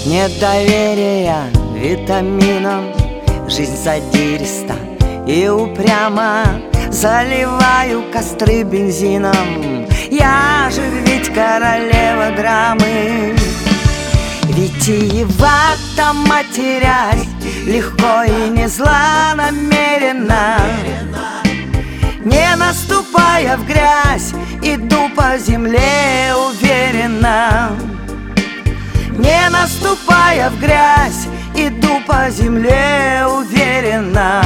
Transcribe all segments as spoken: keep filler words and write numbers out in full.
Нет доверия витаминам, жизнь задириста и упрямо. Заливаю костры бензином, я же ведь королева драмы. Витиевато матерясь, легко и не злонамеренно, не наступая в грязь, иду по земле уверенно. Не наступая в грязь, иду по земле уверенно.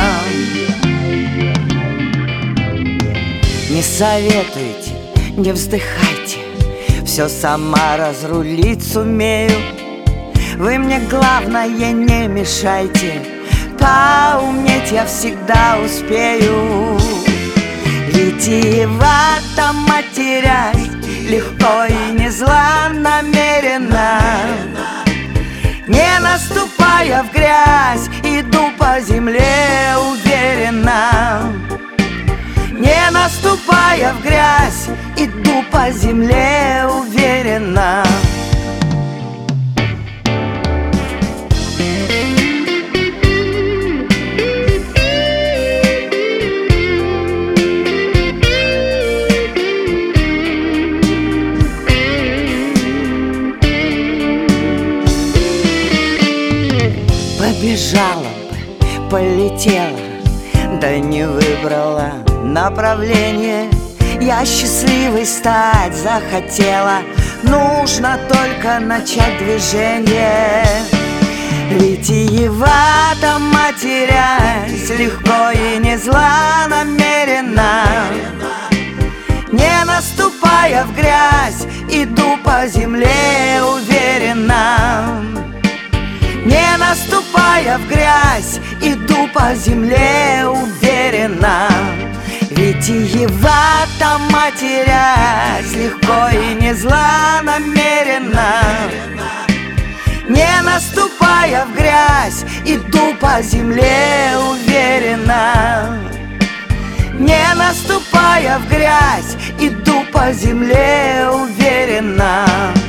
Не советуйте, не вздыхайте, все сама разрулить сумею. Вы мне главное не мешайте, поумнеть я всегда успею. Витиевато матерясь, легко и не злонамеренно, не наступая в грязь, иду по земле уверенно. Не наступая в грязь, иду по земле уверенно. Побежала бы, полетела, да не выбрала направление. Я счастливой стать захотела, нужно только начать движение. Витиевато матерясь, легко и не злонамеренно, не наступая в грязь, иду по земле уверенно. Не наступая в грязь, иду по земле уверенно. Витиевато матерясь, легко и не злонамеренно, не наступая в грязь, иду по земле уверенно. Не наступая в грязь, иду по земле уверенно.